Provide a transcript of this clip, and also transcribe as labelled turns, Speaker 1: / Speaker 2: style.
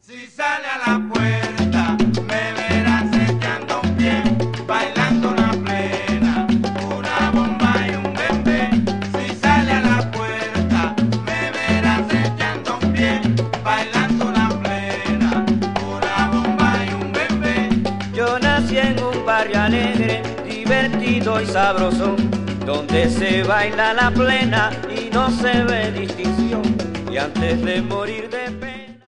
Speaker 1: Si sale a la puerta, me verás echando un pie, bailando una plena, una bomba y un bembé. Si sale a la puerta, me verás echando un pie, bailando una plena, una bomba y un bembé.
Speaker 2: Yo nací en un barrio alegre, divertido y sabroso, donde se baila la plena y no se ve distinción. Y antes de morir de pena